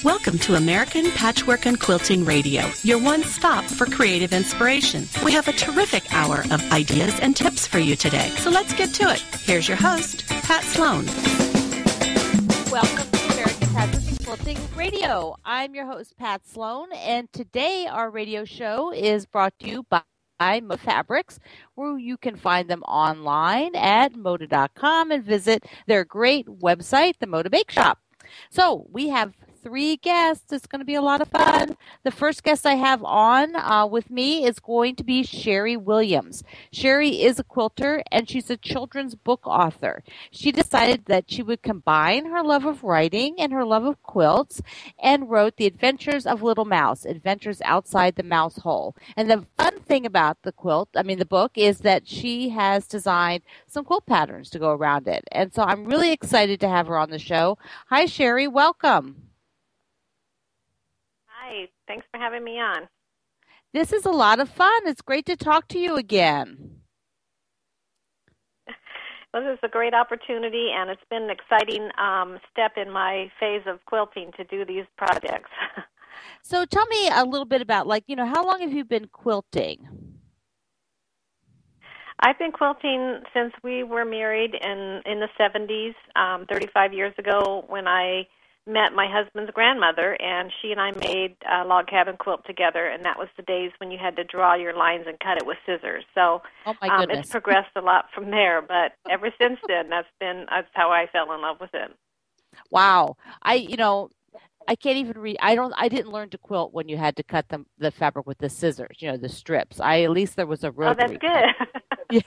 Welcome to American Patchwork and Quilting Radio, your one stop for creative inspiration. We have a terrific hour of ideas and tips for you today, so let's get to it. Here's your host, Pat Sloan. Welcome to American Patchwork and Quilting Radio. I'm your host, Pat Sloan, and today our radio show is brought to you by Moda Fabrics, where you can find them online at moda.com and visit their great website, the Moda Bake Shop. So we have 3 guests. It's going to be a lot of fun. The first guest I have on with me is going to be Sherry Williams. Sherry is a quilter, and she's a children's book author. She decided that she would combine her love of writing and her love of quilts and wrote The Adventures of Little Mouse, Adventures Outside the Mouse Hole. And the fun thing about the book, is that she has designed some quilt patterns to go around it. And so I'm really excited to have her on the show. Hi, Sherry. Welcome. Hi, thanks for having me on. This is a lot of fun. It's great to talk to you again. Well, this is a great opportunity, and it's been an exciting step in my phase of quilting to do these projects. So tell me a little bit about, how long have you been quilting? I've been quilting since we were married in the 70s, 35 years ago when I met my husband's grandmother, and she and I made a log cabin quilt together, and that was the days when you had to draw your lines and cut it with scissors. So oh my goodness. It's progressed a lot from there, but ever since then, that's how I fell in love with it. Wow. I can't even read. I didn't learn to quilt when you had to cut the fabric with the scissors, the strips. At least there was a rotary. Oh, that's good. Yeah.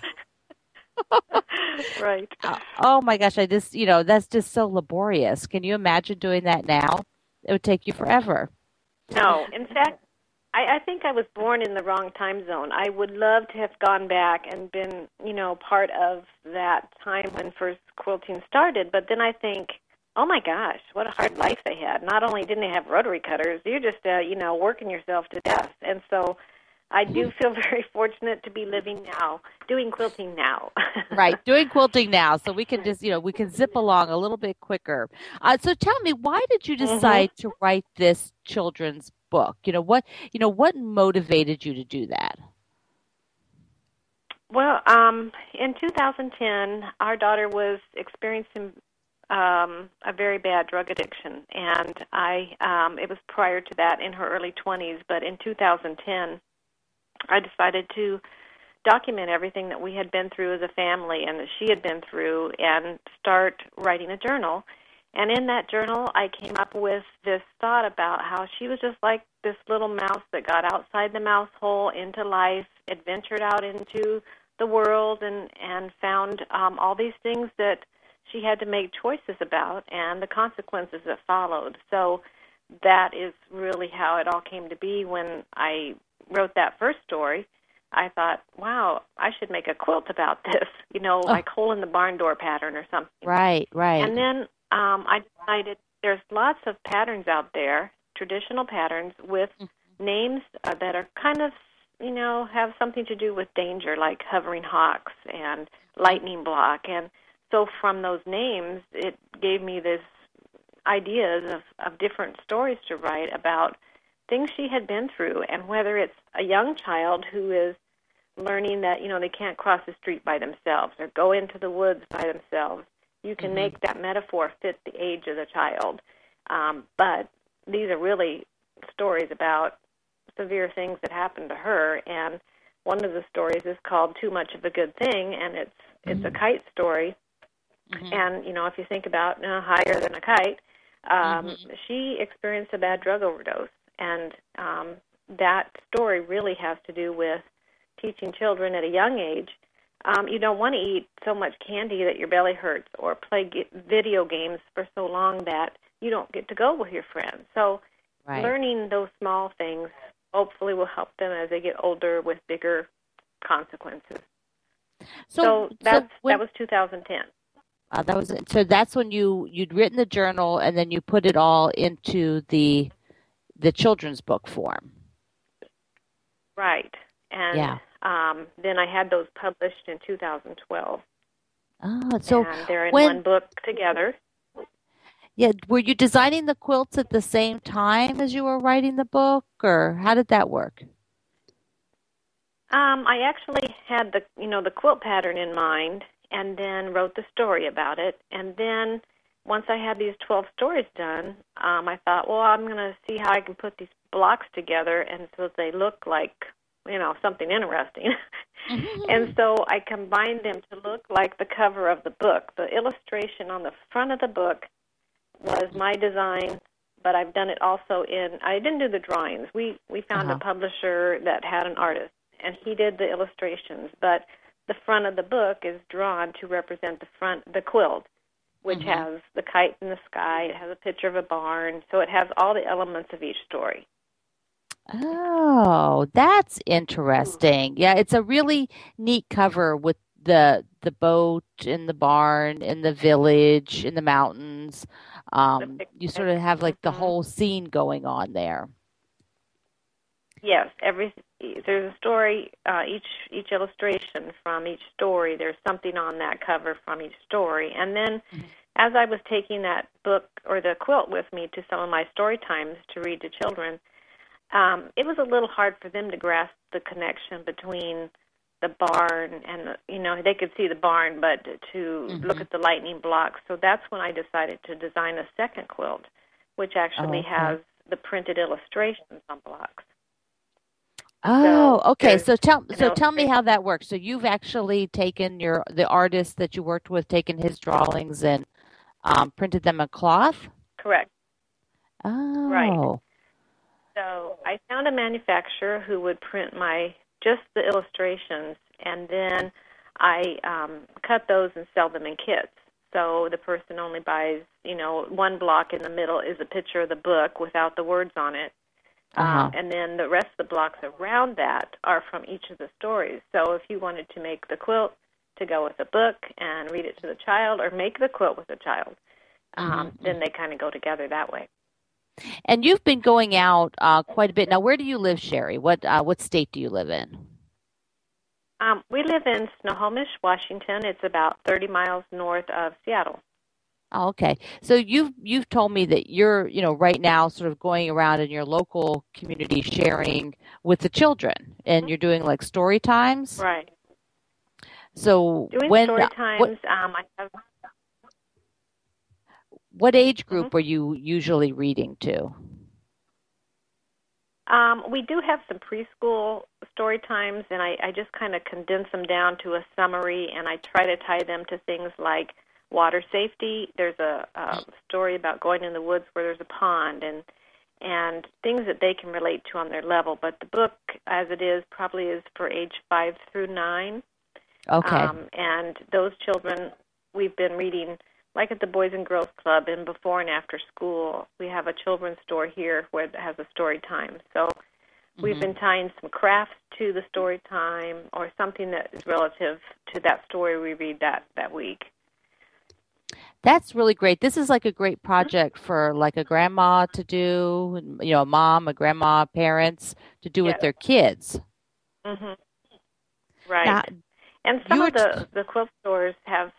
Right. Oh my gosh, that's just so laborious. Can you imagine doing that now? It would take you forever. No. In fact, I think I was born in the wrong time zone. I would love to have gone back and been, part of that time when first quilting started. But then I think, oh my gosh, what a hard life they had. Not only didn't they have rotary cutters, you're just, working yourself to death. And so I do feel very fortunate to be doing quilting now. Right, doing quilting now, so we can just, we can zip along a little bit quicker. So tell me, why did you decide to write this children's book? What motivated you to do that? Well, in 2010, our daughter was experiencing a very bad drug addiction, and it was prior to that in her early 20s, but in 2010, I decided to document everything that we had been through as a family and that she had been through and start writing a journal. And in that journal, I came up with this thought about how she was just like this little mouse that got outside the mouse hole into life, adventured out into the world, and found all these things that she had to make choices about and the consequences that followed. So that is really how it all came to be. When I wrote that first story, I thought, wow, I should make a quilt about this, like hole in the barn door pattern or something. Right. And then I decided there's lots of patterns out there, traditional patterns with names that are kind of, have something to do with danger, like hovering hawks and lightning block. And so from those names, it gave me this ideas of different stories to write about things she had been through, and whether it's a young child who is learning that, they can't cross the street by themselves or go into the woods by themselves, you can make that metaphor fit the age of the child. But these are really stories about severe things that happened to her, and one of the stories is called Too Much of a Good Thing, and it's a kite story. And, if you think about higher than a kite, she experienced a bad drug overdose. And that story really has to do with teaching children at a young age. You don't want to eat so much candy that your belly hurts or play video games for so long that you don't get to go with your friends. So learning those small things hopefully will help them as they get older with bigger consequences. So that was 2010. So that's when you'd written the journal, and then you put it all into the children's book form. Right. And then I had those published in 2012. Oh, so and they're in one book together. Yeah, were you designing the quilts at the same time as you were writing the book, or how did that work? I actually had the quilt pattern in mind, and then wrote the story about it. And then once I had these 12 stories done, I thought, well, I'm going to see how I can put these blocks together, and so they look like something interesting. And so I combined them to look like the cover of the book. The illustration on the front of the book was my design, but I've done it also I didn't do the drawings. We found a publisher that had an artist, and he did the illustrations, but the front of the book is drawn to represent the quilt, which has the kite in the sky. It has a picture of a barn, so it has all the elements of each story. Oh, that's interesting. Yeah, it's a really neat cover with the boat in the barn, in the village, in the mountains. You sort of have like the whole scene going on there. Yes, there's a story, each illustration from each story. There's something on that cover from each story. And then as I was taking that book or the quilt with me to some of my story times to read to children, it was a little hard for them to grasp the connection between the barn and, they could see the barn, but to look at the lightning blocks. So that's when I decided to design a second quilt, which actually has the printed illustrations on blocks. Oh, okay. So tell me how that works. So you've actually taken the artist that you worked with, taken his drawings and printed them on cloth? Correct. Oh. Right. So I found a manufacturer who would print just the illustrations, and then I cut those and sell them in kits. So the person only buys, one block in the middle is a picture of the book without the words on it. And then the rest of the blocks around that are from each of the stories. So if you wanted to make the quilt to go with the book and read it to the child, or make the quilt with the child, then they kind of go together that way. And you've been going out quite a bit. Now, where do you live, Sherry? What state do you live in? We live in Snohomish, Washington. It's about 30 miles north of Seattle. Oh, okay. So you've told me that you're, right now sort of going around in your local community sharing with the children, and you're doing like story times? Right. So doing story times, I have... What age group are you usually reading to? We do have some preschool story times, and I just kind of condense them down to a summary, and I try to tie them to things like water safety. There's a story about going in the woods where there's a pond, and things that they can relate to on their level. But the book, as it is, probably is for age 5 through 9. Okay. And those children, we've been reading, like at the Boys and Girls Club, and before and after school, we have a children's store here where it has a story time. So we've been tying some crafts to the story time, or something that is relative to that story we read that week. That's really great. This is like a great project for like a grandma to do, a mom, a grandma, parents to do with their kids. Mm-hmm. Right. Now, and some of the quilt stores have...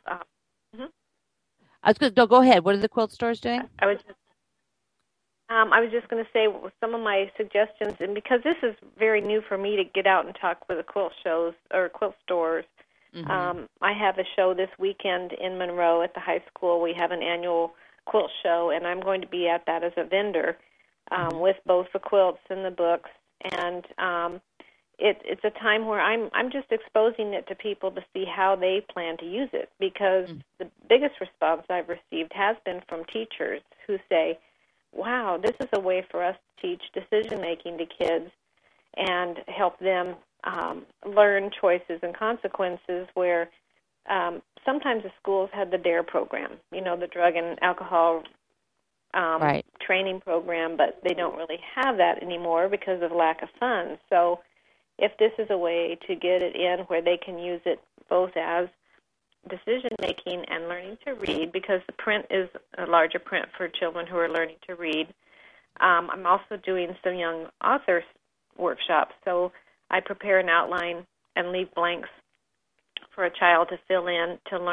I was going to go ahead. What are the quilt stores doing? I was just going to say some of my suggestions, and because this is very new for me to get out and talk with the quilt shows or quilt stores, I have a show this weekend in Monroe at the high school. We have an annual quilt show, and I'm going to be at that as a vendor with both the quilts and the books. And it's a time where I'm just exposing it to people to see how they plan to use it, because the biggest response I've received has been from teachers who say, wow, this is a way for us to teach decision-making to kids and help them learn choices and consequences, where sometimes the schools had the DARE program, the drug and alcohol training program, but they don't really have that anymore because of lack of funds. So if this is a way to get it in where they can use it both as decision-making and learning to read, because the print is a larger print for children who are learning to read. I'm also doing some young authors workshops, so I prepare an outline and leave blanks for a child to fill in to learn,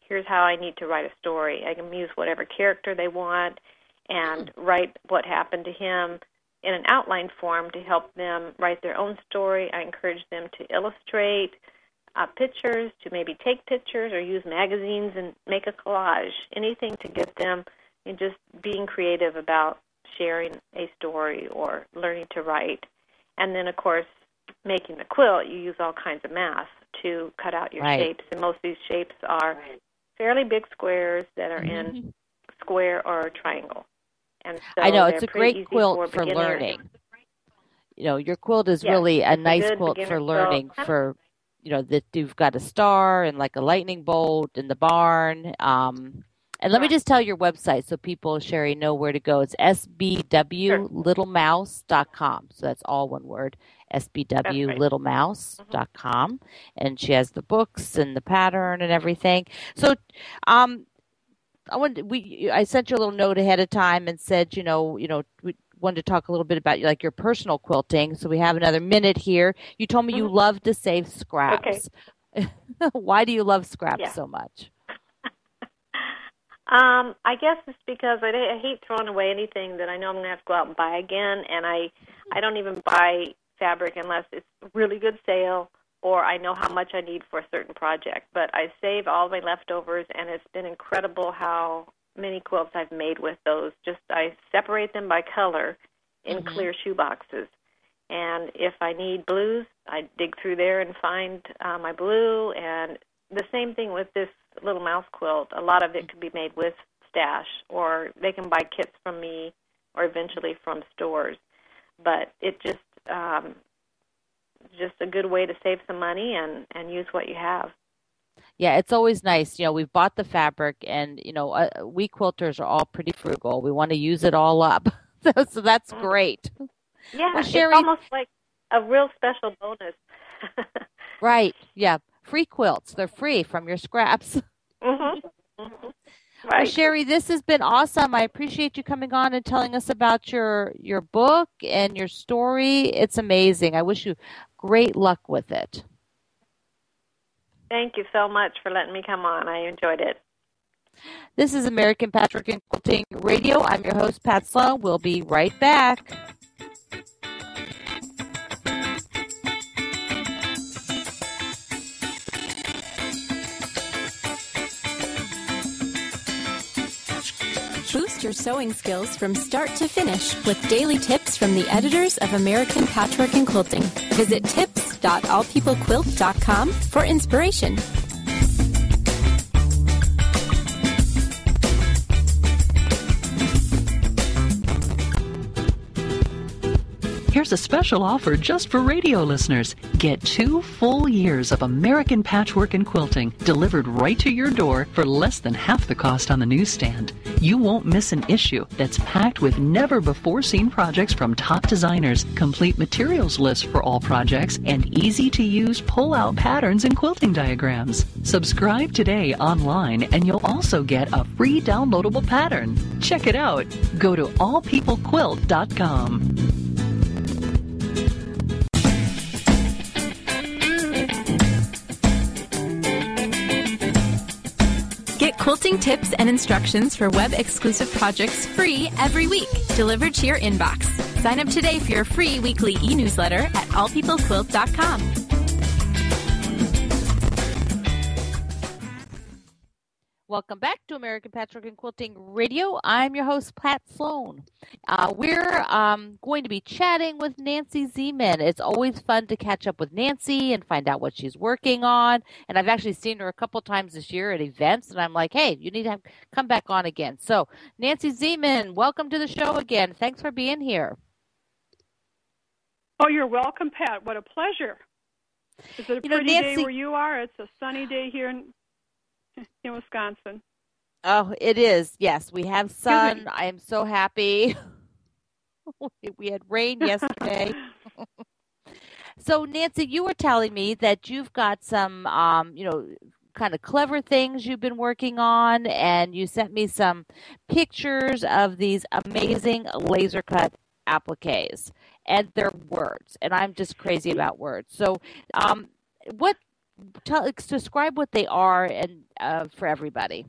here's how I need to write a story. I can use whatever character they want and write what happened to him in an outline form to help them write their own story. I encourage them to illustrate pictures, to maybe take pictures or use magazines and make a collage, anything to get them just being creative about sharing a story or learning to write. And then, of course, making the quilt, you use all kinds of math to cut out your shapes. And most of these shapes are fairly big squares that are in square or triangle. And so I know, it's a great easy quilt for learning. Your quilt is really a nice quilt for learning for, that you've got a star and like a lightning bolt in the barn. And let me just tell your website so people, Sherry, know where to go. It's sbwlittlemouse.com. So that's all one word, sbwlittlemouse.com. And she has the books and the pattern and everything. So I sent you a little note ahead of time and said, we wanted to talk a little bit about your personal quilting. So we have another minute here. You told me you love to save scraps. Okay. Why do you love scraps so much? I guess it's because I hate throwing away anything that I know I'm going to have to go out and buy again, and I don't even buy fabric unless it's a really good sale or I know how much I need for a certain project. But I save all my leftovers, and it's been incredible how many quilts I've made with those. I separate them by color in clear shoe boxes. And if I need blues, I dig through there and find my blue. And the same thing with this little mouse quilt. A lot of it could be made with stash, or they can buy kits from me or eventually from stores. But it just a good way to save some money and use what you have. Yeah, it's always nice. We've bought the fabric, and, we quilters are all pretty frugal. We want to use it all up. So that's great. Yeah, well, Sherry, it's almost like a real special bonus. Right, yeah. Free quilts. They're free from your scraps. Right. Well, Sherry, this has been awesome. I appreciate you coming on and telling us about your book and your story. It's amazing. I wish you great luck with it. Thank you so much for letting me come on. I enjoyed it. This is American Patchwork and Quilting Radio. I'm your host, Pat Sloan. We'll be right back. Boost your sewing skills from start to finish with daily tips from the editors of American Patchwork and Quilting. Visit tips.allpeoplequilt.com for inspiration. Here's a special offer just for radio listeners. Get 2 full years of American Patchwork and Quilting delivered right to your door for less than half the cost on the newsstand. You won't miss an issue that's packed with never-before-seen projects from top designers, complete materials lists for all projects, and easy-to-use pull-out patterns and quilting diagrams. Subscribe today online, and you'll also get a free downloadable pattern. Check it out. Go to allpeoplequilt.com. Get quilting tips and instructions for web-exclusive projects free every week, delivered to your inbox. Sign up today for your free weekly e-newsletter at allpeoplequilt.com. Welcome back to American Patchwork and Quilting Radio. I'm your host, Pat Sloan. We're going to be chatting with Nancy Zeman. It's always fun to catch up with Nancy and find out what she's working on. And I've actually seen her a couple times this year at events, and I'm like, hey, you need to come back on again. So, Nancy Zeman, welcome to the show again. Thanks for being here. Oh, you're welcome, Pat. What a pleasure. Is it a pretty Nancy, day where you are? It's a sunny day here in Wisconsin. Oh, it is. Yes, we have sun. I am so happy. We had rain yesterday. So, Nancy, you were telling me that you've got some, kind of clever things you've been working on, and you sent me some pictures of these amazing laser cut appliques, and they're words, and I'm just crazy about words. So, what describe what they are and for everybody.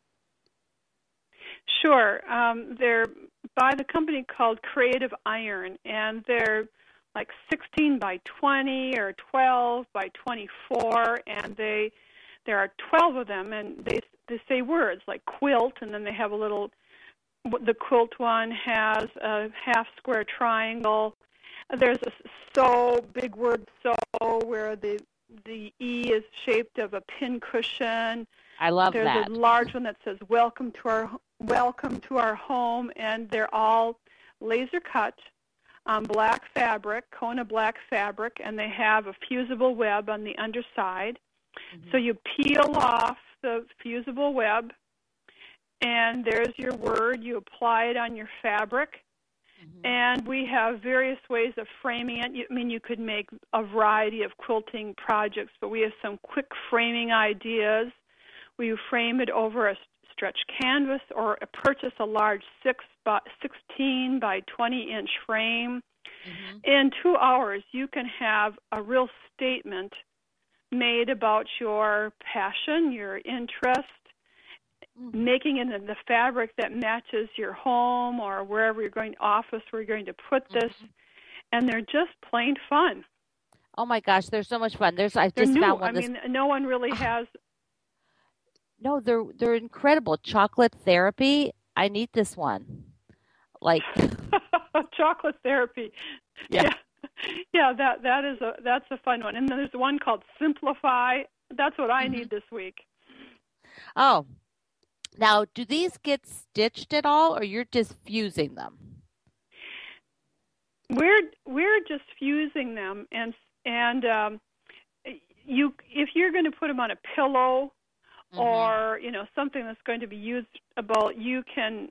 Sure. They're by the company called Creative Iron, and they're like 16 by 20 or 12 by 24, and there are 12 of them, and they say words like quilt, and then they have a little. The quilt one has a half square triangle. There's a sew, big word sew, where the E is shaped of a pin cushion. I love that. There's a large one that says welcome to our home, and they're all laser cut on black fabric, Kona black fabric, and they have a fusible web on the underside. Mm-hmm. So you peel off the fusible web, and there's your word. You apply it on your fabric. Mm-hmm. And we have various ways of framing it. You could make a variety of quilting projects, but we have some quick framing ideas. We frame it over a stretch canvas or purchase a large 16 by 20-inch frame. Mm-hmm. In 2 hours, you can have a real statement made about your passion, your interest, making it in the fabric that matches your home or wherever you're going, office where you're going to put this, and they're just plain fun. Oh my gosh, they're so much fun. They're new. Found one. No one really has. No, they're incredible. Chocolate therapy. I need this one. Like chocolate therapy. Yeah. That's a fun one. And then there's one called Simplify. That's what I need this week. Oh. Now, do these get stitched at all, or you're just fusing them? We're just fusing them, and if you're going to put them on a pillow, mm-hmm. or something that's going to be usable, you can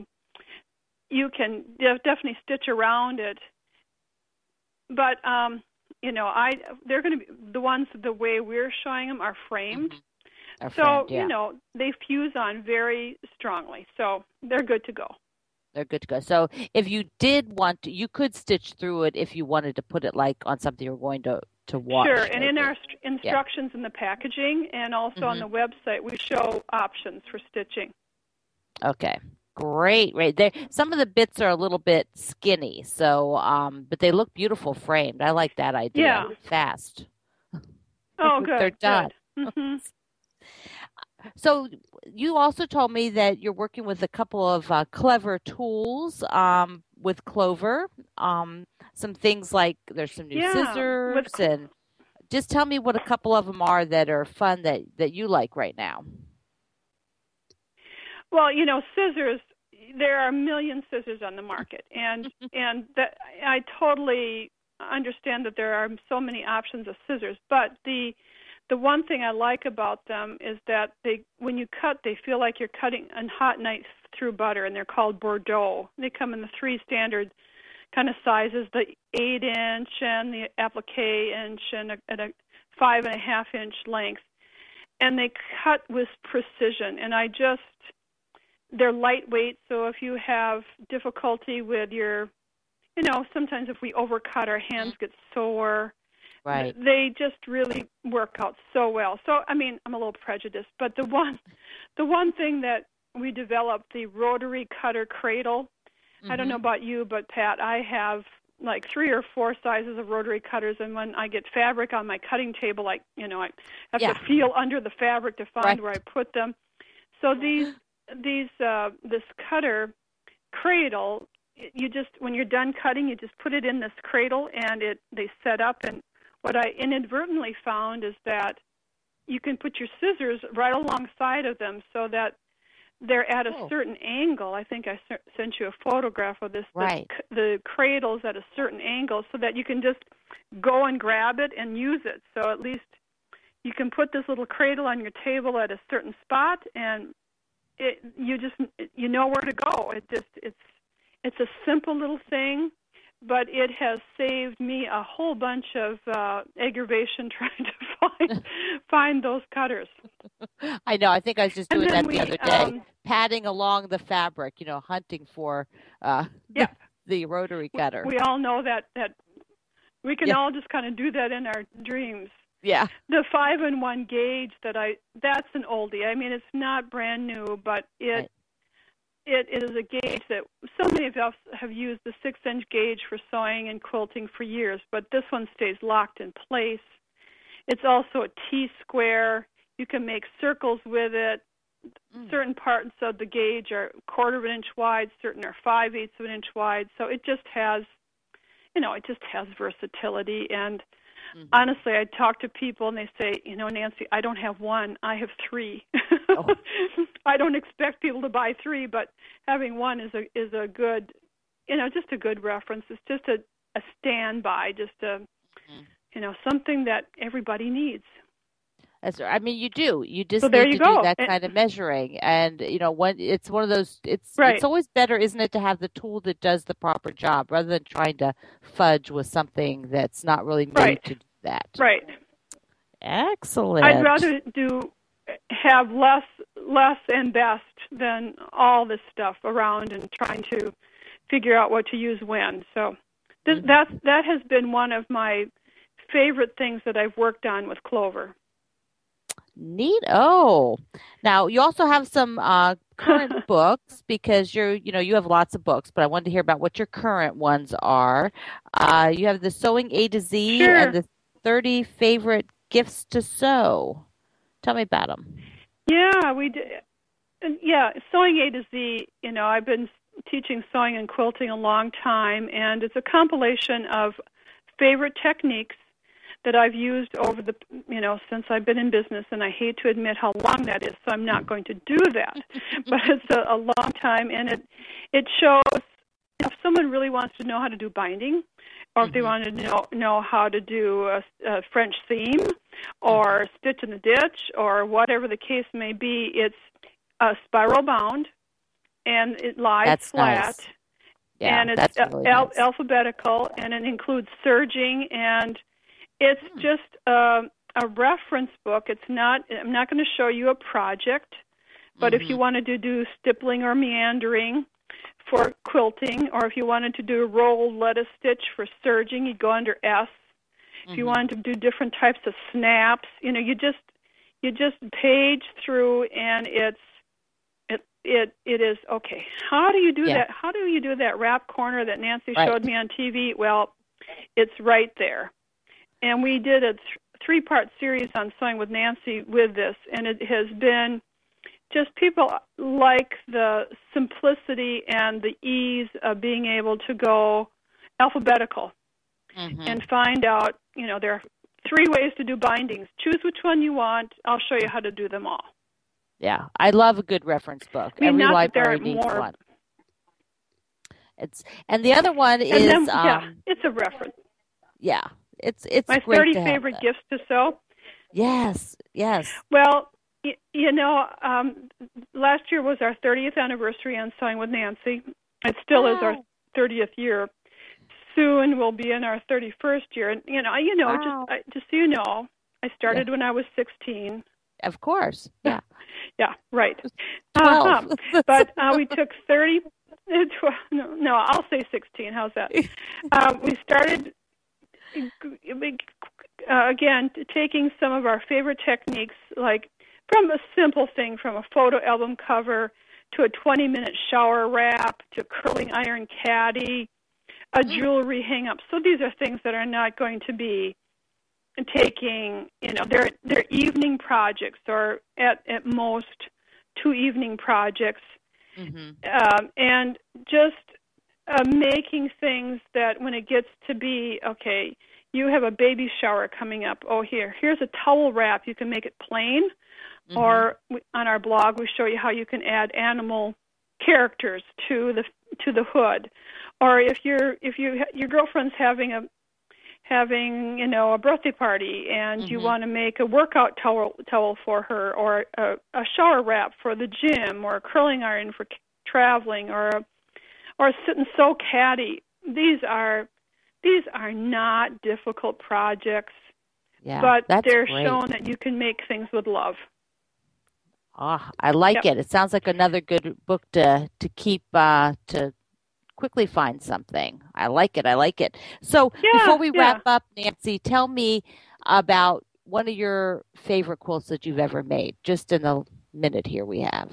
definitely stitch around it. But they're going to be the ones the way we're showing them are framed. Mm-hmm. So, they fuse on very strongly. So they're good to go. They're good to go. So if you did want to, you could stitch through it if you wanted to put it like on something you're going to wash. Sure. And in our instructions in the packaging and also on the website, we show options for stitching. Okay. Great. Right there. Some of the bits are a little bit skinny. So, but they look beautiful framed. I like that idea. Yeah. Fast. Oh, good. They're done. Good. Mm-hmm. So you also told me that you're working with a couple of clever tools with Clover. Some things like there's some new scissors, and just tell me what a couple of them are that are fun that you like right now. Well, scissors. There are a million scissors on the market, and that I totally understand that there are so many options of scissors, but the one thing I like about them is that when you cut, they feel like you're cutting a hot knife through butter, and they're called Bordeaux. They come in the 3 standard kind of sizes, the 8-inch and the applique inch and at a 5.5-inch length. And they cut with precision, and they're lightweight, so if you have difficulty with your, sometimes if we overcut, our hands get sore. Right. They just really work out so well. So, I'm a little prejudiced, but the one thing that we developed, the rotary cutter cradle, I don't know about you, but Pat, I have like 3 or 4 sizes of rotary cutters, and when I get fabric on my cutting table, I have to feel under the fabric to find where I put them. So this cutter cradle, when you're done cutting, you just put it in this cradle, and they set up. And what I inadvertently found is that you can put your scissors right alongside of them so that they're at a certain angle. I think I sent you a photograph of this. Right. The cradle's at a certain angle so that you can just go and grab it and use it. So at least you can put this little cradle on your table at a certain spot, and you know where to go. It's a simple little thing, but it has saved me a whole bunch of aggravation trying to find those cutters. I know. I think I was just doing that the other day, padding along the fabric, hunting for the rotary cutter. We all know that we can all just kind of do that in our dreams. Yeah. The 5-in-1 gauge that's an oldie. I mean, it's not brand new, but it is a gauge that so many of us have used the 6-inch gauge for sewing and quilting for years, but this one stays locked in place. It's also a T-square. You can make circles with it. Certain parts of the gauge are 1/4 of an inch wide, certain are 5/8 of an inch wide. So it just has, versatility. And honestly, I talk to people and they say, Nancy, I don't have one, I have 3. Oh. I don't expect people to buy 3, but having one is a good, just a good reference. It's just a standby, just something that everybody needs. I mean, you do. You just need to do that kind of measuring, and when it's one of those, it's always better, isn't it, to have the tool that does the proper job rather than trying to fudge with something that's not really made to do that. Right. Excellent. I'd rather have less and best than all this stuff around and trying to figure out what to use when. So that has been one of my favorite things that I've worked on with Clover. Neat. Oh, now you also have some current books because you have lots of books, but I wanted to hear about what your current ones are. You have the Sewing A to Z and the 30 Favorite Gifts to Sew. Tell me about them. Yeah, we did. Yeah, Sewing A to Z. I've been teaching sewing and quilting a long time, and it's a compilation of favorite techniques that I've used over since I've been in business, and I hate to admit how long that is, so I'm not going to do that. But it's a long time, and it shows if someone really wants to know how to do binding, or if they want to know how to do a French seam, or stitch in the ditch, or whatever the case may be. It's spiral bound, and it lies flat. Nice. Yeah, and it's really alphabetical, and it includes serging, and it's just a reference book. I'm not going to show you a project, but if you wanted to do stippling or meandering for quilting, or if you wanted to do a rolled lettuce stitch for serging, you go under S. If you wanted to do different types of snaps, you just page through, and it is okay. How do you do that? How do you do that wrap corner that Nancy showed me on TV? Well, it's right there. And we did a 3-part series on Sewing with Nancy with this, and it has been just people like the simplicity and the ease of being able to go alphabetical and find out, there are 3 ways to do bindings. Choose which one you want. I'll show you how to do them all. Yeah, I love a good reference book. Every library needs one. And the other one is... it's a reference. Yeah. It's my 30 favorite gifts to sew. Yes. Well, last year was our 30th anniversary on Sewing with Nancy. It still is our 30th year. Soon we'll be in our 31st year. And just so you know, I started when I was 16. Of course. Yeah. Yeah. Right. 12. But we took 30. No, I'll say 16. How's that? We started. Again, taking some of our favorite techniques, like from a simple thing, from a photo album cover to a 20-minute shower wrap to curling iron caddy, a jewelry hang-up. So these are things that are not going to be taking, they're evening projects, or at most 2 evening projects, and just making things that when it gets to be, okay, you have a baby shower coming up. Oh, here's a towel wrap. You can make it plain, or on our blog we show you how you can add animal characters to the hood. Or if your girlfriend's having a birthday party and you want to make a workout towel for her, or a shower wrap for the gym, or a curling iron for traveling, or a sit and sew caddy. These are not difficult projects, but they're shown that you can make things with love. Oh, I like it. It sounds like another good book to keep to quickly find something. I like it. So before we wrap up, Nancy, tell me about one of your favorite quilts that you've ever made, just in the minute here we have.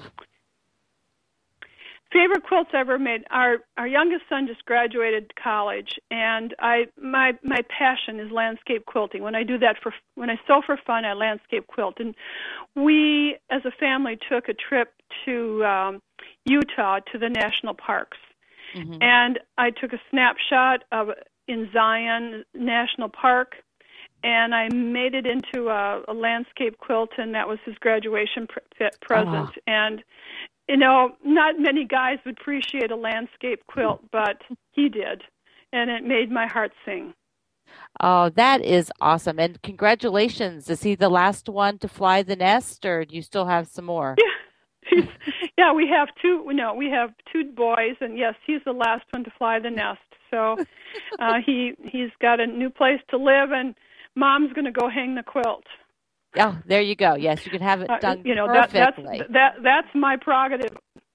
Favorite quilts ever made. Our youngest son just graduated college, and my passion is landscape quilting. When I sew for fun, I landscape quilt. And we, as a family, took a trip to Utah to the national parks, and I took a snapshot in Zion National Park, and I made it into a landscape quilt, and that was his graduation present. And not many guys would appreciate a landscape quilt, but he did, and it made my heart sing. Oh, that is awesome. And congratulations. Is he the last one to fly the nest, or do you still have some more? Yeah, yeah, we have two. No, we have two boys, and yes, he's the last one to fly the nest. So he's got a new place to live, and Mom's going to go hang the quilt. Oh, there you go. Yes, you can have it done perfectly. That's my prerogative.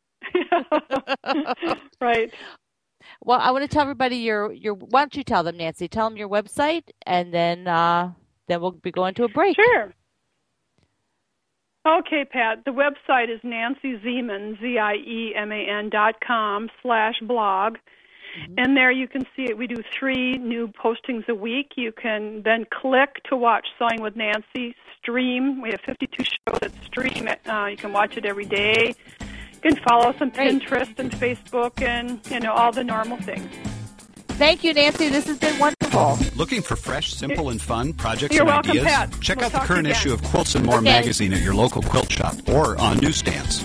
Right. Well, I want to tell everybody your. Why don't you tell them, Nancy? Tell them your website, and then we'll be going to a break. Sure. Okay, Pat. The website is nancyzieman, ZIEMAN.com/blog. And there you can see it. We do 3 new postings a week. You can then click to watch Sewing with Nancy stream. We have 52 shows that stream it. You can watch it every day. You can follow us on Pinterest and Facebook and, all the normal things. Thank you, Nancy. This has been wonderful. Looking for fresh, simple, and fun projects You're and welcome, ideas? Pat. Check We'll out the talk current again. issue of Quilts and More magazine at your local quilt shop or on newsstands.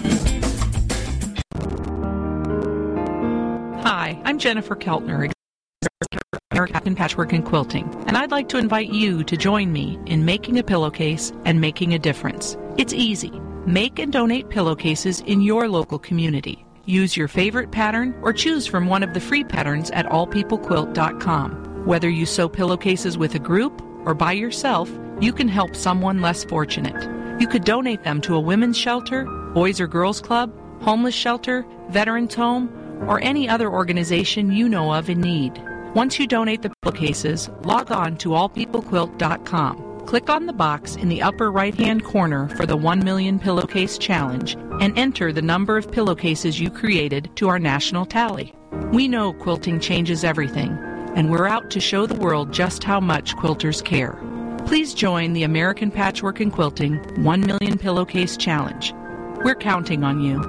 Hi, I'm Jennifer Keltner, American Patchwork and Quilting, and I'd like to invite you to join me in making a pillowcase and making a difference. It's easy. Make and donate pillowcases in your local community. Use your favorite pattern or choose from one of the free patterns at allpeoplequilt.com. Whether you sew pillowcases with a group or by yourself, you can help someone less fortunate. You could donate them to a women's shelter, Boys or Girls Club, homeless shelter, veterans home, or any other organization you know of in need. Once you donate the pillowcases, log on to allpeoplequilt.com. Click on the box in the upper right-hand corner for the 1 Million Pillowcase Challenge and enter the number of pillowcases you created to our national tally. We know quilting changes everything, and we're out to show the world just how much quilters care. Please join the American Patchwork and Quilting 1 Million Pillowcase Challenge. We're counting on you.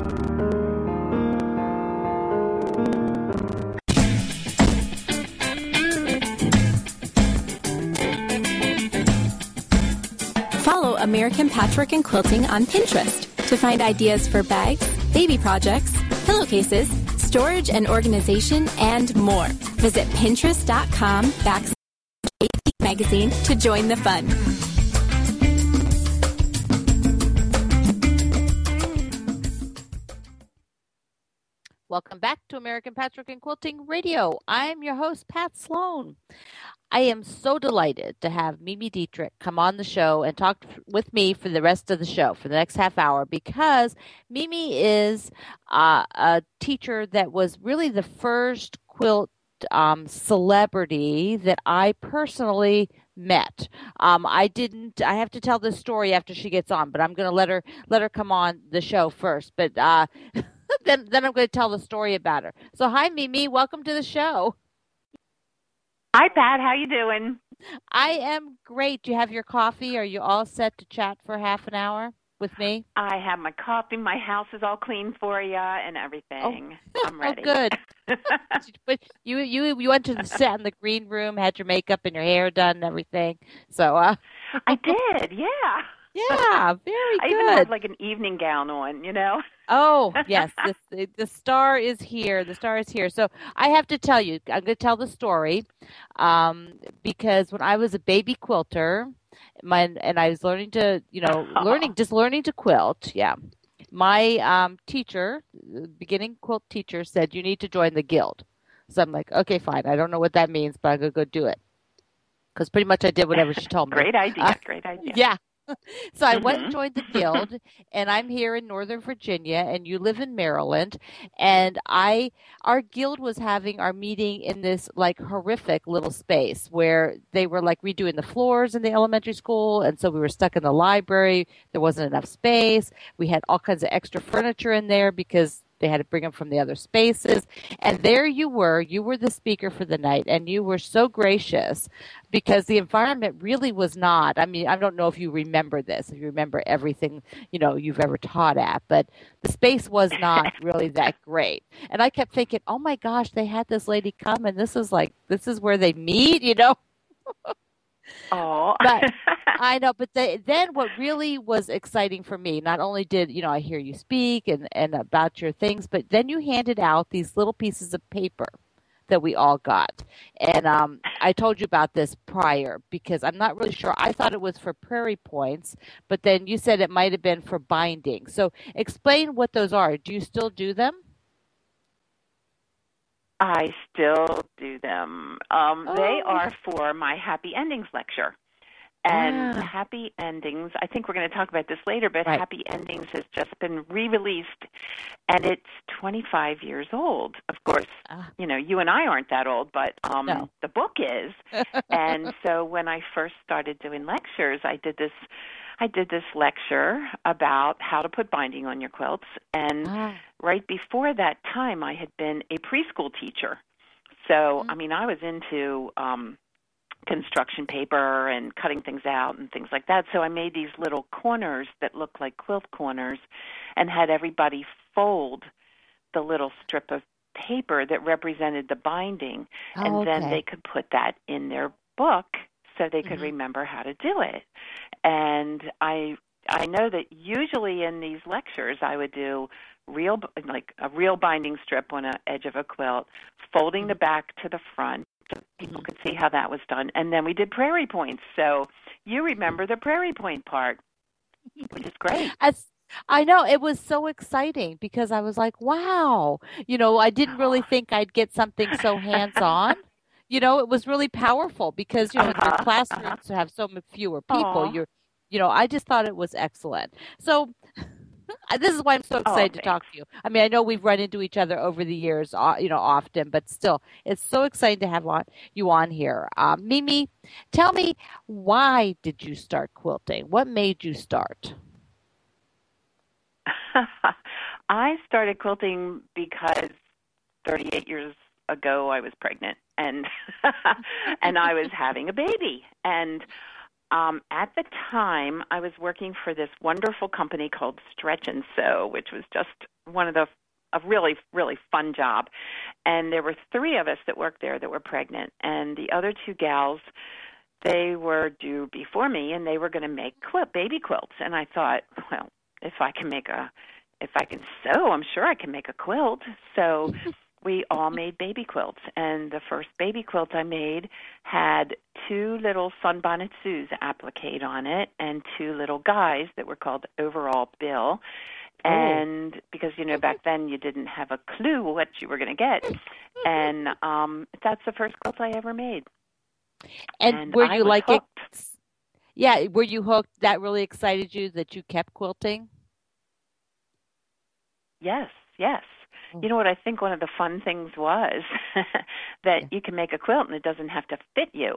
Follow American Patchwork and Quilting on Pinterest to find ideas for bags, baby projects, pillowcases, storage and organization, and more. Visit pinterest.com/magazine to join the fun. Welcome back to American Patchwork and Quilting Radio. I'm your host, Pat Sloan. I am so delighted to have Mimi Dietrich come on the show and talk with me for the rest of the show, for the next half hour, because Mimi is a teacher that was really the first quilt celebrity that I personally met. I have to tell this story after she gets on, but I'm going to let her come on the show first. But then I'm going to tell the story about her. So hi, Mimi. Welcome to the show. Hi, Pat. How you doing? I am great. Do you have your coffee? Are you all set to chat for half an hour with me? I have my coffee. My house is all clean for you and everything. Oh. I'm ready. Oh, good. But you went to sit in the green room, had your makeup and your hair done and everything. So I did. Yeah. Yeah, very good. I even had like an evening gown on, Oh, yes. The star is here. The star is here. So I have to tell you, I'm going to tell the story because when I was a baby quilter, and I was learning to, learning to quilt, yeah. My teacher, beginning quilt teacher, said, you need to join the guild. So I'm like, okay, fine. I don't know what that means, but I'm going to go do it. Because pretty much I did whatever she told me. Great idea. Great idea. Yeah. So I went and joined the guild, and I'm here in Northern Virginia, and you live in Maryland. And our guild was having our meeting in this like horrific little space where they were like redoing the floors in the elementary school. And so we were stuck in the library. There wasn't enough space. We had all kinds of extra furniture in there because they had to bring them from the other spaces. And there you were the speaker for the night, and you were so gracious because the environment really was not, I mean, I don't know if you remember this, if you remember everything, you've ever taught at, but the space was not really that great. And I kept thinking, oh my gosh, they had this lady come and this is where they meet, Oh, But I know, but then what really was exciting for me, not only did, I hear you speak and about your things, but then you handed out these little pieces of paper that we all got. And I told you about this prior because I'm not really sure. I thought it was for prairie points, but then you said it might have been for binding. So explain what those are. Do you still do them? I still do them. They are for my Happy Endings lecture. And Happy Endings, I think we're going to talk about this later, but Right. Happy Endings has just been re-released, and it's 25 years old. Of course, you and I aren't that old, but No. the book is. And so when I first started doing lectures, I did this lecture about how to put binding on your quilts. And right before that time, I had been a preschool teacher. So, I mean, I was into construction paper and cutting things out and things like that. So I made these little corners that looked like quilt corners and had everybody fold the little strip of paper that represented the binding. And then they could put that in their book so they could remember how to do it. And I know that usually in these lectures I would do a real binding strip on an edge of a quilt, folding the back to the front so people could see how that was done. And then we did prairie points. So you remember the prairie point part, which is great. I know. It was so exciting because I was like, wow. I didn't really think I'd get something so hands-on. It was really powerful because, your classrooms have so fewer people. I just thought it was excellent. So this is why I'm so excited to talk to you. I mean, I know we've run into each other over the years, often, but still, it's so exciting to have you on here. Mimi, tell me, why did you start quilting? What made you start? I started quilting because 38 years ago I was pregnant and and I was having a baby. And at the time, I was working for this wonderful company called Stretch and Sew, which was just a really, really fun job. And there were 3 of us that worked there that were pregnant. And the other 2 gals, they were due before me, and they were going to make baby quilts. And I thought, well, if I can sew, I'm sure I can make a quilt. So we all made baby quilts, and the first baby quilt I made had 2 little Sunbonnet Sues appliqued on it and 2 little guys that were called Overall Bill. And because, back then you didn't have a clue what you were going to get. And that's the first quilt I ever made. And were you like it? Yeah, were you hooked? That really excited you that you kept quilting? Yes. You know what I think one of the fun things was that you can make a quilt and it doesn't have to fit you.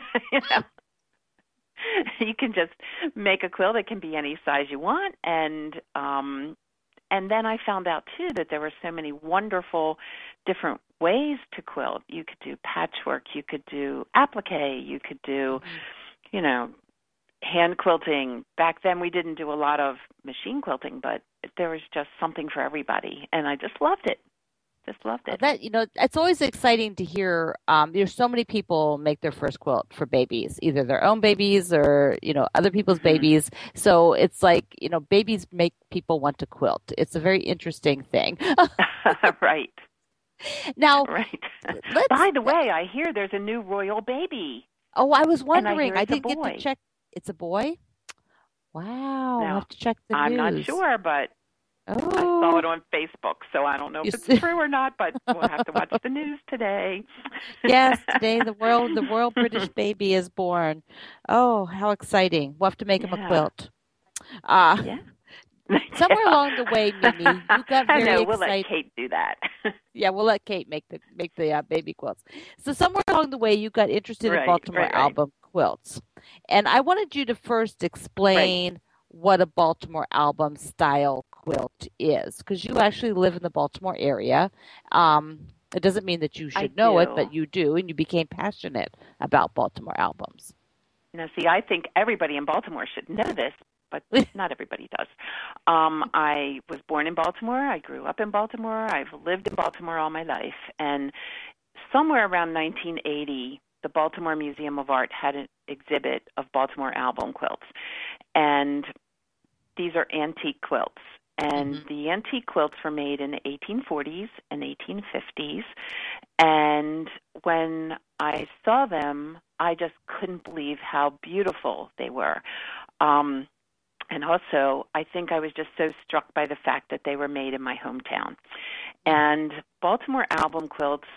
You can just make a quilt. It can be any size you want. And then I found out too that there were so many wonderful different ways to quilt. You could do patchwork. You could do applique. You could do, hand quilting. Back then we didn't do a lot of machine quilting, but there was just something for everybody, and I just loved it. It's always exciting to hear. There's so many people make their first quilt for babies, either their own babies or other people's babies. So it's like babies make people want to quilt. It's a very interesting thing. Right. Now, right. By the way, I hear there's a new royal baby. Oh, I was wondering. I didn't get to check. It's a boy? Wow. Now, I'll have to check the I'm news. not sure, but I saw it on Facebook, so I don't know if it's true or not, but we'll have to watch the news today. Yes, today the royal British baby is born. Oh, how exciting. We'll have to make him a quilt. Yeah. Somewhere along the way, Mimi, you got very excited. We'll let Kate do that. Yeah, we'll let Kate make the baby quilts. So somewhere along the way, you got interested in Baltimore album quilts. And I wanted you to first explain what a Baltimore album style quilt is, because you actually live in the Baltimore area. It doesn't mean that you should know it, but you do, and you became passionate about Baltimore albums. Now, see, I think everybody in Baltimore should know this, but not everybody does. I was born in Baltimore. I grew up in Baltimore. I've lived in Baltimore all my life. And somewhere around 1980, the Baltimore Museum of Art had an exhibit of Baltimore album quilts. And these are antique quilts. And the antique quilts were made in the 1840s and 1850s. And when I saw them, I just couldn't believe how beautiful they were. And also, I think I was just so struck by the fact that they were made in my hometown. And Baltimore album quilts,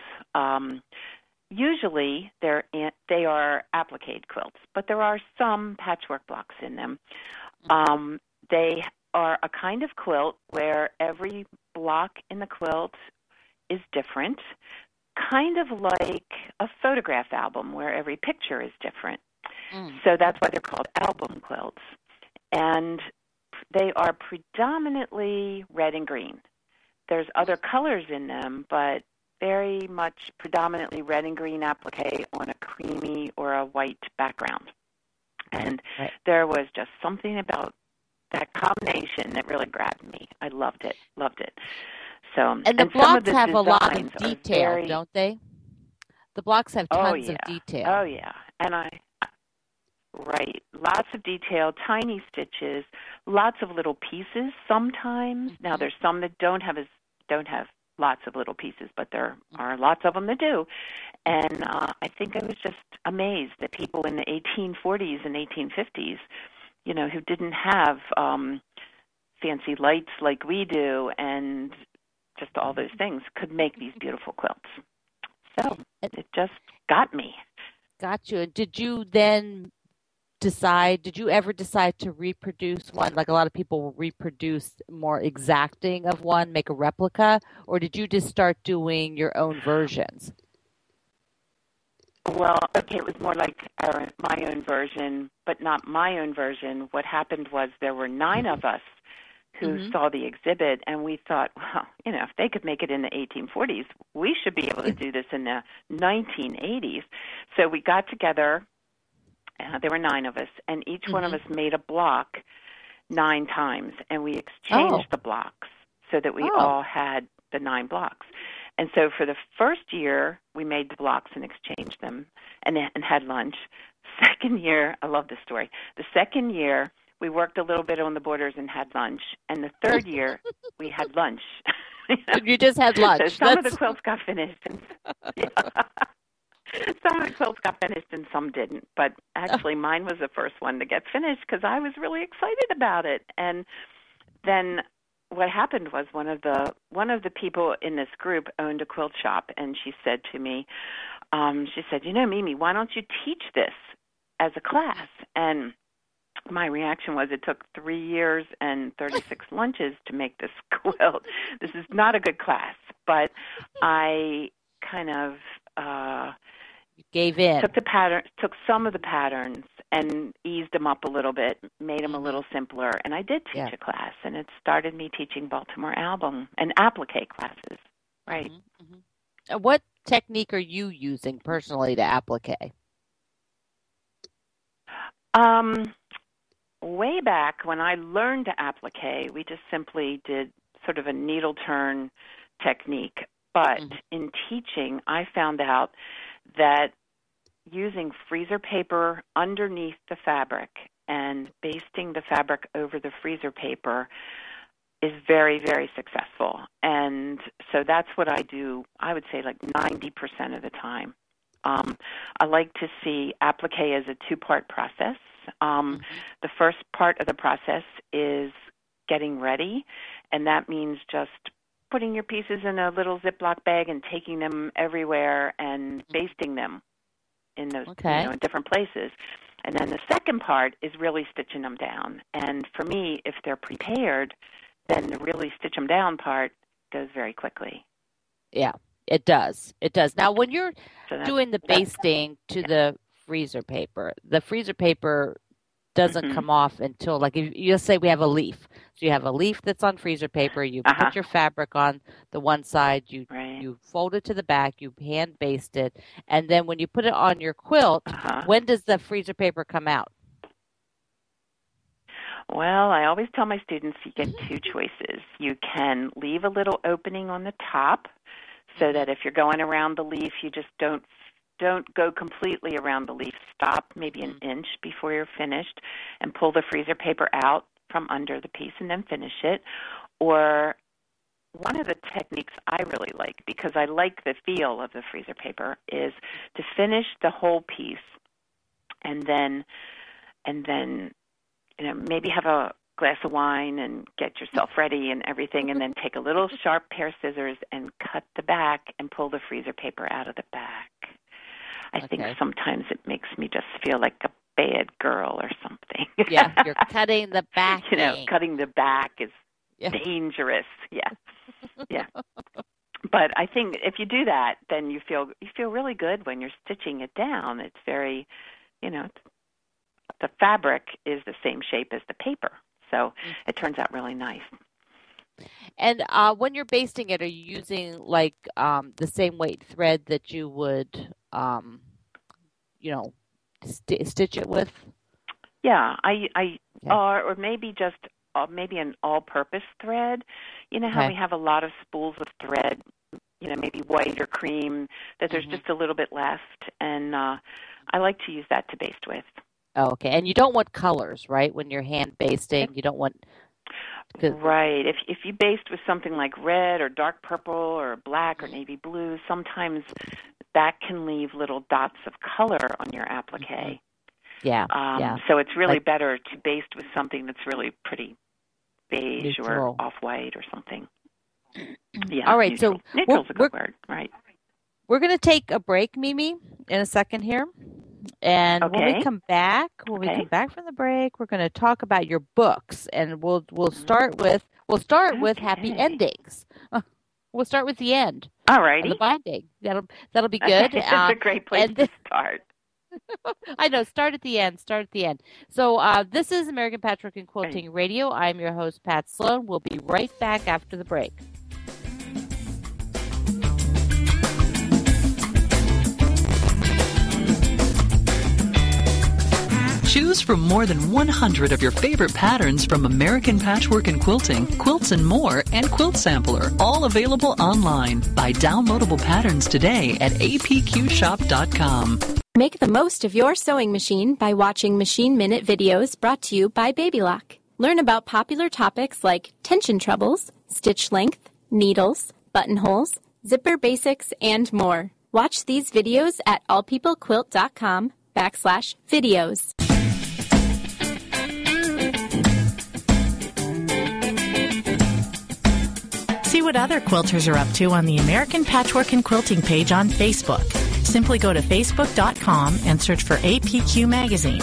usually they are applique quilts, but there are some patchwork blocks in them. They are a kind of quilt where every block in the quilt is different, kind of like a photograph album where every picture is different. So that's why they're called album quilts. And they are predominantly red and green. There's other colors in them, but very much predominantly red and green applique on a creamy or a white background. And there was just something about that combination that really grabbed me. I loved it. So, and the blocks have a lot of detail, don't they? The blocks have tons of detail. Oh, yeah. And lots of detail, tiny stitches, lots of little pieces sometimes. Now, there's some that don't have lots of little pieces, but there are lots of them that do. And I think I was just amazed that people in the 1840s and 1850s, who didn't have fancy lights like we do and just all those things, could make these beautiful quilts. So it just got me. Got you. Did you then did you ever decide to reproduce one? Like a lot of people will reproduce more exacting of one, make a replica, or did you just start doing your own versions? Well, it was more like my own version, but not my own version. What happened was there were 9 of us who saw the exhibit, and we thought, well, if they could make it in the 1840s, we should be able to do this in the 1980s. So we got together. There were 9 of us, and each one of us made a block 9 times, and we exchanged the blocks so that we all had the 9 blocks. And so for the first year, we made the blocks and exchanged them and had lunch. Second year, I love this story. The second year, we worked a little bit on the borders and had lunch. And the third year, we had lunch. You just had lunch. So some of the quilts got finished. Some of the quilts got finished and some didn't. But actually, mine was the first one to get finished because I was really excited about it. And then what happened was one of the people in this group owned a quilt shop, and she said to me, she said, Mimi, why don't you teach this as a class? And my reaction was it took 3 years and 36 lunches to make this quilt. This is not a good class, but I kind of gave in. Took some of the patterns and eased them up a little bit, made them a little simpler, and I did teach a class, and it started me teaching Baltimore album and applique classes. Right. What technique are you using personally to applique? Way back when I learned to applique, we just simply did sort of a needle turn technique. But in teaching, I found out that using freezer paper underneath the fabric and basting the fabric over the freezer paper is very, very successful. And so that's what I do, I would say like 90% of the time. I like to see applique as a 2-part process. The first part of the process is getting ready, And that means just putting your pieces in a little Ziploc bag and taking them everywhere and basting them in those in different places. And then the second part is really stitching them down. And for me, if they're prepared, then the really stitch them down part goes very quickly. Yeah, it does. It does. Now, when you're doing the basting to the freezer paper doesn't come off until, like, if you just say we have a leaf. So you have a leaf that's on freezer paper. You put your fabric on the one side. You fold it to the back. You hand baste it. And then when you put it on your quilt, when does the freezer paper come out? Well, I always tell my students you get two choices. You can leave a little opening on the top so that if you're going around the leaf, you just don't go completely around the leaf. Stop maybe an inch before you're finished and pull the freezer paper out from under the piece and then finish it. Or one of the techniques I really like, because I like the feel of the freezer paper, is to finish the whole piece and then maybe have a glass of wine and get yourself ready and everything, and then take a little sharp pair of scissors and cut the back and pull the freezer paper out of the back. I think sometimes it makes me just feel like a bad girl or something. Yeah, you're cutting the back. Cutting the back is dangerous. Yeah, yeah. But I think if you do that, then you feel really good when you're stitching it down. It's very, the fabric is the same shape as the paper, so it turns out really nice. And when you're basting it, are you using like the same weight thread that you would, stitch it with? Yeah, or maybe just maybe an all-purpose thread. You know how we have a lot of spools of thread, maybe white or cream, that there's just a little bit left, and I like to use that to baste with. Oh, okay. And you don't want colors, right? When you're hand basting, you don't want. Right. If you baste with something like red or dark purple or black or navy blue, sometimes that can leave little dots of color on your applique. Yeah. So it's really better to baste with something that's really pretty beige or off-white or something. Yeah. All right. Neutral. So neutral's a good word, right? We're going to take a break, Mimi, in a second here. And when we come back, from the break, we're going to talk about your books, and we'll start with happy endings. We'll start with the end. All righty. The binding. That'll be good. It's a great place to start. I know. Start at the end. So this is American Patchwork and Quilting Radio. I'm your host, Pat Sloan. We'll be right back after the break. Choose from more than 100 of your favorite patterns from American Patchwork and Quilting, Quilts and More, and Quilt Sampler, all available online. Buy downloadable patterns today at apqshop.com. Make the most of your sewing machine by watching Machine Minute videos brought to you by Baby Lock. Learn about popular topics like tension trebles, stitch length, needles, buttonholes, zipper basics, and more. Watch these videos at allpeoplequilt.com/videos. See what other quilters are up to on the American Patchwork and Quilting page on Facebook. Simply go to facebook.com and search for APQ Magazine.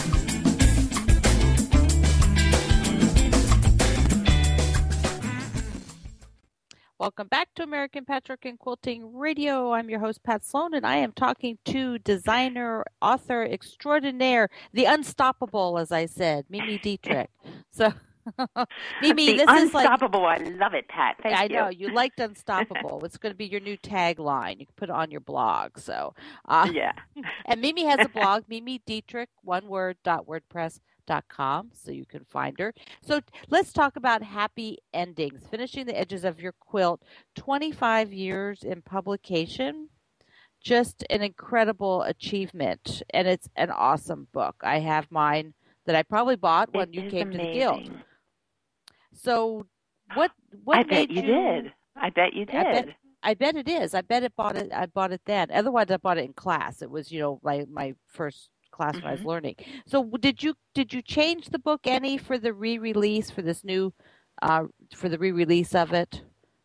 Welcome back to American Patchwork and Quilting Radio. I'm your host, Pat Sloan, and I am talking to designer, author extraordinaire, the unstoppable, as I said, Mimi Dietrich. So, Mimi, this is like unstoppable. I love it, Pat. Thank you. I know you liked unstoppable. It's going to be your new tagline. You can put it on your blog. So, yeah. And Mimi has a blog, Mimi Dietrich, one word, .wordpress.com, so you can find her. So let's talk about happy endings, finishing the edges of your quilt. 25 years in publication. Just an incredible achievement, and it's an awesome book. I have mine that I probably bought when you came to the Guild. So what I bet you did. I bet you did. I bet it is. I bought it then. Otherwise, I bought it in class. It was, my first class when I was learning. So did you change the book any for the re-release for this new for the re-release of it?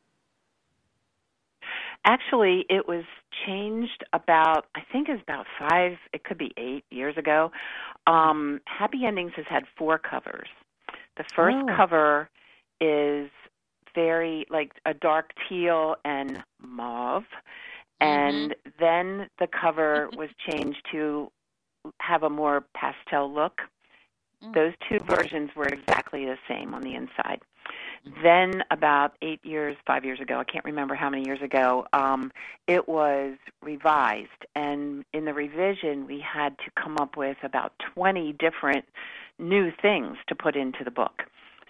Actually, it was changed about, I think it was about 5, it could be 8 years ago. Happy Endings has had 4 covers. The first cover is very like a dark teal and mauve, and then the cover was changed to have a more pastel look. Those 2 versions were exactly the same on the inside. Then about 5 years ago, I can't remember how many years ago, it was revised. And in the revision, we had to come up with about 20 different new things to put into the book.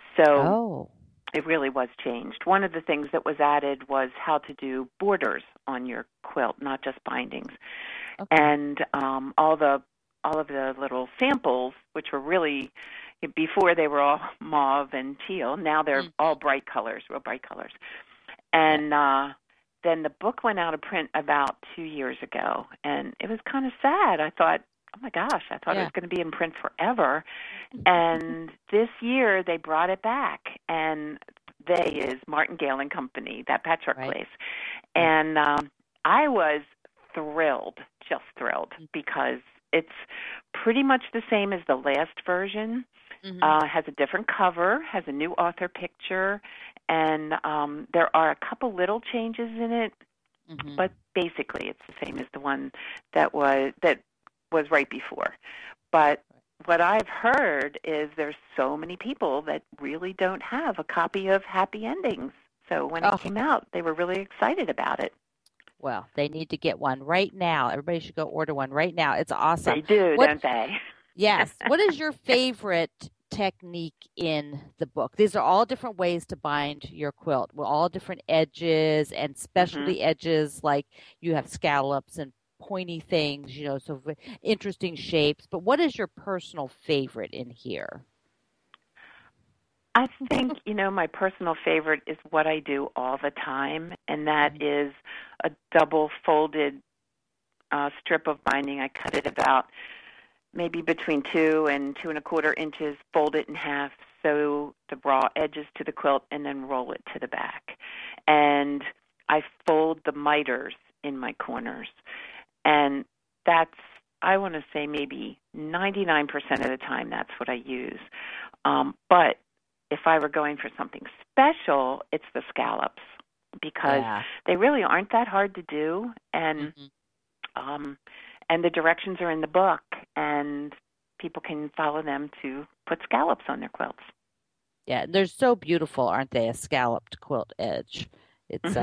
So it really was changed. One of the things that was added was how to do borders on your quilt, not just bindings. And all of the little samples, which were really, before they were all mauve and teal, now they're all bright colors, real bright colors. And then the book went out of print about 2 years ago, and it was kind of sad. I thought, oh my gosh, I thought it was going to be in print forever. And this year they brought it back, and they is Martingale and Company, that patchwork place. And I was thrilled, just thrilled, because it's pretty much the same as the last version. Has a different cover, has a new author picture, and there are a couple little changes in it, but basically it's the same as the one that was right before. But what I've heard is there's so many people that really don't have a copy of Happy Endings. So when it came out, they were really excited about it. Well, they need to get one right now. Everybody should go order one right now. It's awesome. They do, don't they? Yes. What is your favorite technique in the book? These are all different ways to bind your quilt with all different edges and specialty edges, like you have scallops and pointy things, so interesting shapes. But what is your personal favorite in here? I think, my personal favorite is what I do all the time, and that is a double-folded strip of binding. I cut it about maybe between 2 and 2 1/4 inches, fold it in half, sew the raw edges to the quilt, and then roll it to the back. And I fold the miters in my corners. And that's, I want to say maybe 99% of the time that's what I use. But if I were going for something special, it's the scallops, because they really aren't that hard to do, and the directions are in the book, and people can follow them to put scallops on their quilts. Yeah, they're so beautiful, aren't they? A scalloped quilt edge. It's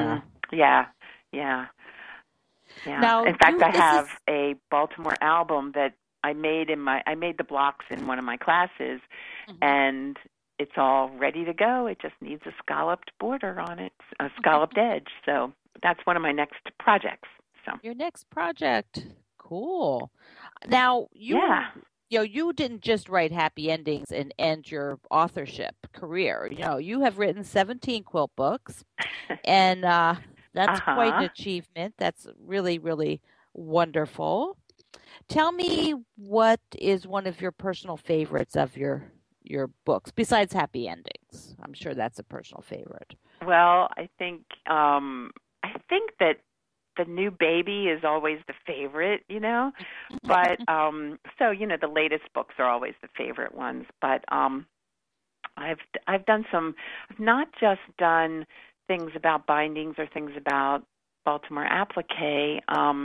Now, in fact, I have a Baltimore album that I made I made the blocks in one of my classes, and it's all ready to go. It just needs a scalloped border on it, a scalloped edge. So that's one of my next projects. So your next project, cool. Now you didn't just write Happy Endings and end your authorship career. You have written 17 quilt books, and that's quite an achievement. That's really, really wonderful. Tell me, what is one of your personal favorites of your books besides Happy Endings? I'm sure that's a personal favorite. Well, I think that the new baby is always the favorite, But so the latest books are always the favorite ones. But I've done some. I've not just done things about bindings or things about Baltimore applique.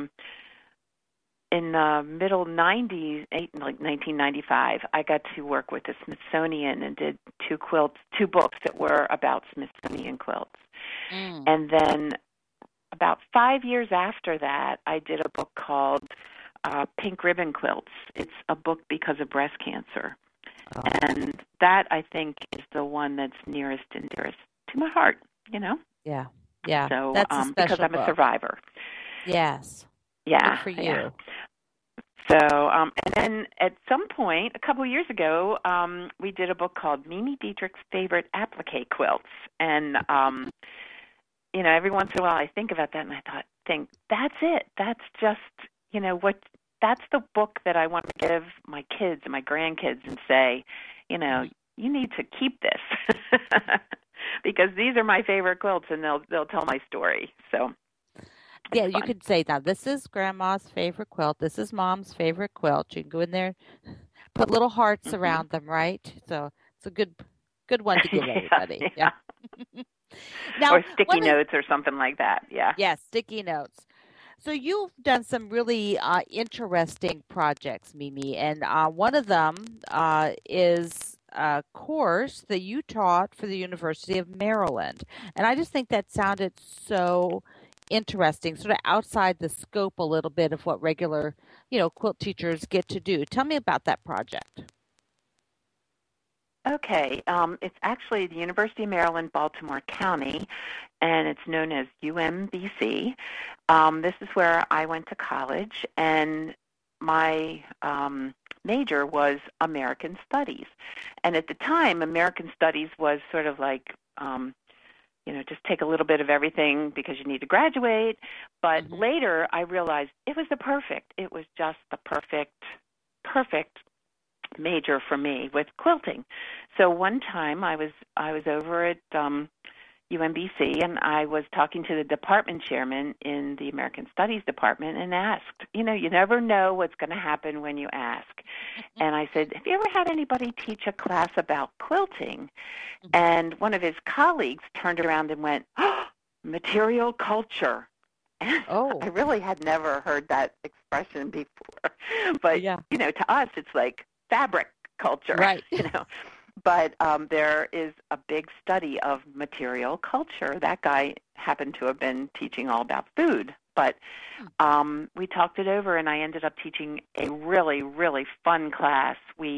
In the middle 90s, like 1995, I got to work with the Smithsonian and did 2 books that were about Smithsonian quilts. And then about 5 years after that, I did a book called Pink Ribbon Quilts. It's a book because of breast cancer. And that, I think, is the one that's nearest and dearest to my heart, Yeah. So, that's a special because I'm book. a survivor. Yes. Yeah. Good for you. Yeah. So, and then at some point, a couple of years ago, we did a book called Mimi Dietrich's Favorite Applique Quilts. And, every once in a while I think about that and I think, that's it. That's just, that's the book that I want to give my kids and my grandkids and say, you need to keep this. because these are my favorite quilts, and they'll tell my story. So yeah, fun. you could say that this is Grandma's favorite quilt. This is Mom's favorite quilt. You can go in there, put little hearts around them, right? So it's a good one to give everybody. Yeah. Now, or sticky notes or something like that. Yeah. Yes, sticky notes. So you've done some really interesting projects, Mimi, and one of them is a course that you taught for the University of Maryland. And I just think that sounded so interesting, sort of outside the scope a little bit of what regular, quilt teachers get to do. Tell me about that project. Okay. It's actually the University of Maryland, Baltimore County, and it's known as UMBC. This is where I went to college, and my major was American Studies. And at the time, American Studies was sort of like, just take a little bit of everything because you need to graduate. But later, I realized it was it was just the perfect major for me with quilting. So one time I was over at UMBC, and I was talking to the department chairman in the American Studies department and asked, you never know what's going to happen when you ask. And I said, have you ever had anybody teach a class about quilting? And one of his colleagues turned around and went, oh, material culture. Oh. I really had never heard that expression before. But, to us, it's like fabric culture, right? But there is a big study of material culture. That guy happened to have been teaching all about food. But we talked it over, and I ended up teaching a really, really fun class.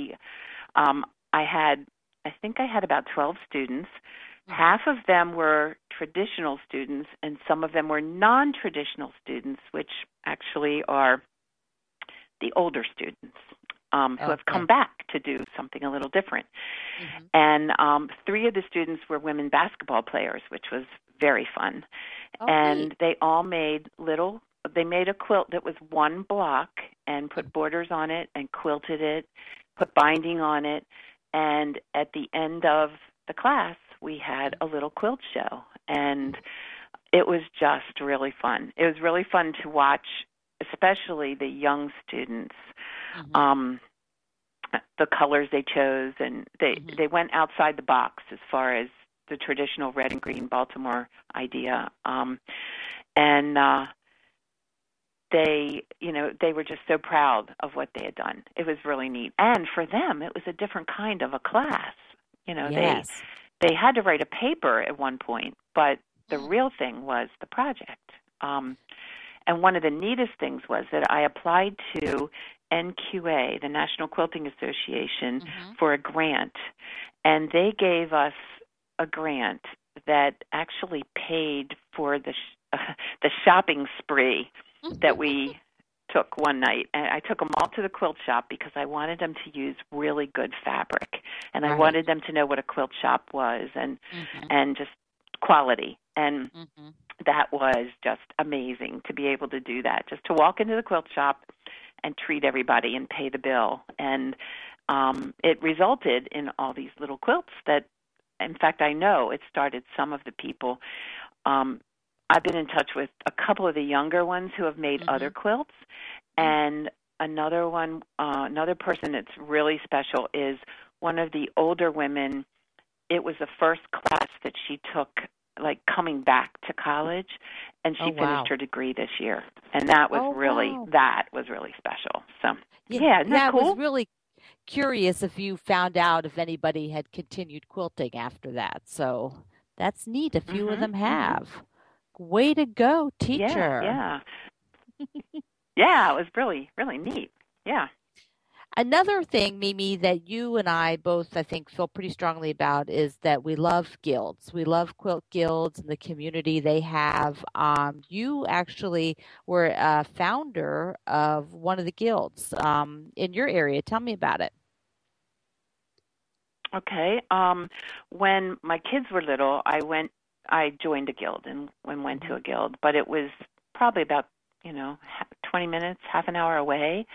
I think I had about 12 students. Half of them were traditional students, and some of them were non-traditional students, which actually are the older students who have come back to do something a little different. And 3 of the students were women basketball players, which was very fun. And they all made a quilt that was one block and put borders on it and quilted it, put binding on it. And at the end of the class, we had a little quilt show. And it was just really fun. It was really fun to watch, especially the young students, the colors they chose, and they went outside the box as far as the traditional red and green Baltimore idea. They were just so proud of what they had done. It was really neat. And for them, it was a different kind of a class. Yes. They had to write a paper at one point, but the real thing was the project. And one of the neatest things was that I applied to NQA, the National Quilting Association, for a grant. And they gave us a grant that actually paid for the shopping spree that we took one night. And I took them all to the quilt shop because I wanted them to use really good fabric. And I wanted them to know what a quilt shop was and just quality. And that was just amazing to be able to do that, just to walk into the quilt shop and treat everybody and pay the bill. And it resulted in all these little quilts that, in fact, I know it started some of the people. I've been in touch with a couple of the younger ones who have made other quilts, and another person that's really special is one of the older women. It was the first class that she took, like coming back to college, and she finished her degree this year, and that was that was really special. So isn't that cool? I was really curious if you found out if anybody had continued quilting after that. So that's neat. A few of them have. Way to go, teacher. Yeah. Yeah, it was really, really neat. Yeah. Another thing, Mimi, that you and I both, I think, feel pretty strongly about is that we love guilds. We love quilt guilds and the community they have. You actually were a founder of one of the guilds in your area. Tell me about it. Okay. When my kids were little, I joined a guild and went to a guild, but it was probably about 20 minutes, half an hour away.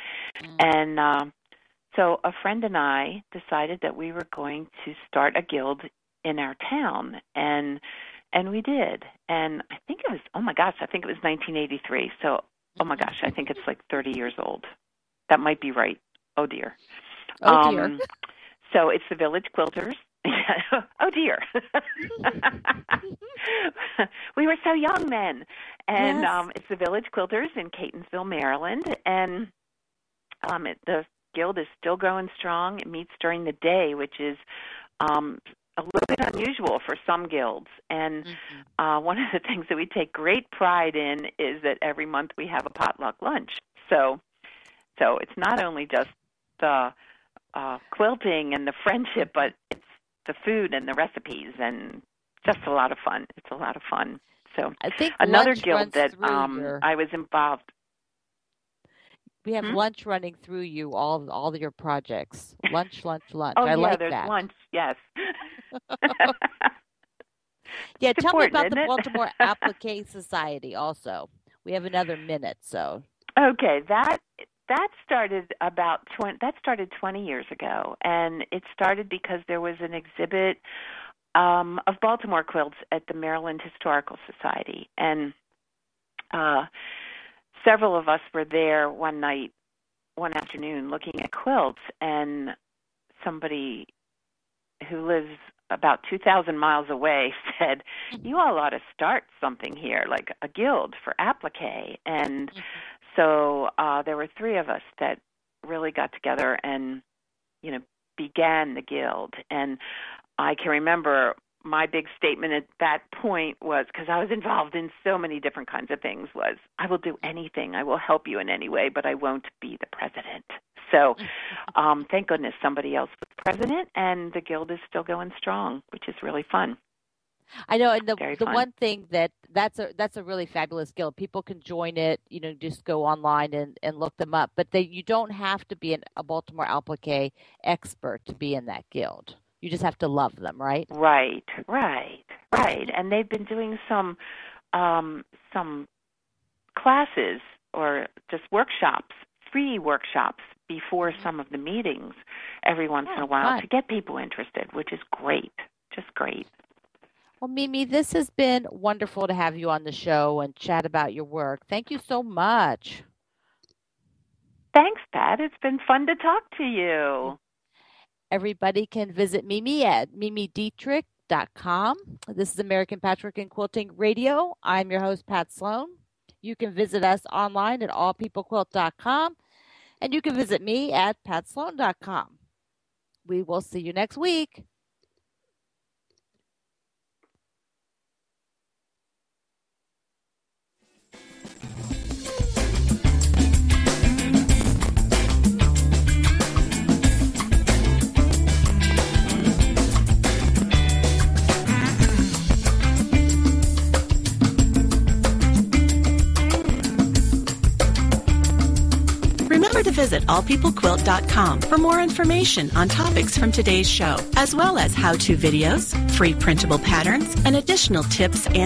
And so a friend and I decided that we were going to start a guild in our town, and we did. And I think it was, I think it was 1983. So, I think it's like 30 years old. That might be right. Oh, dear. Oh, dear. So it's the Village Quilters. Oh, dear. We were so young then. And Yes. It's the Village Quilters in Catonsville, Maryland. And the guild is still going strong. It meets during the day, which is a little bit unusual for some guilds. And one of the things that we take great pride in is that every month we have a potluck lunch. So it's not only just the quilting and the friendship, but it's the food and the recipes, and just a lot of fun. It's a lot of fun. So I think another lunch guild runs that through I was involved. We have lunch running through you, all your projects. Lunch. Oh, I like there's that. lunch, yes. Yeah, It's tell me important, about the isn't it? Baltimore Applique Society also. We have another minute, so. Okay, that started 20 years ago, and it started because there was an exhibit of Baltimore quilts at the Maryland Historical Society, and several of us were there one afternoon looking at quilts, and somebody who lives about 2,000 miles away said, "You all ought to start something here, like a guild for applique." And so there were three of us that really got together and, began the guild. And I can remember my big statement at that point was, because I was involved in so many different kinds of things, was, "I will do anything. I will help you in any way, but I won't be the president." So thank goodness somebody else was president, and the guild is still going strong, which is really fun. I know, and the fun. one thing that's a really fabulous guild. People can join it, just go online and look them up. But you don't have to be a Baltimore applique expert to be in that guild. You just have to love them, right? Right. And they've been doing some classes or just workshops, free workshops before some of the meetings every once in a while fun. to get people interested, which is great, just great. Well, Mimi, this has been wonderful to have you on the show and chat about your work. Thank you so much. Thanks, Pat. It's been fun to talk to you. Everybody can visit Mimi at mimidietrich.com. This is American Patchwork and Quilting Radio. I'm your host, Pat Sloan. You can visit us online at allpeoplequilt.com, and you can visit me at patsloan.com. We will see you next week. Remember to visit allpeoplequilt.com for more information on topics from today's show, as well as how-to videos, free printable patterns, and additional tips and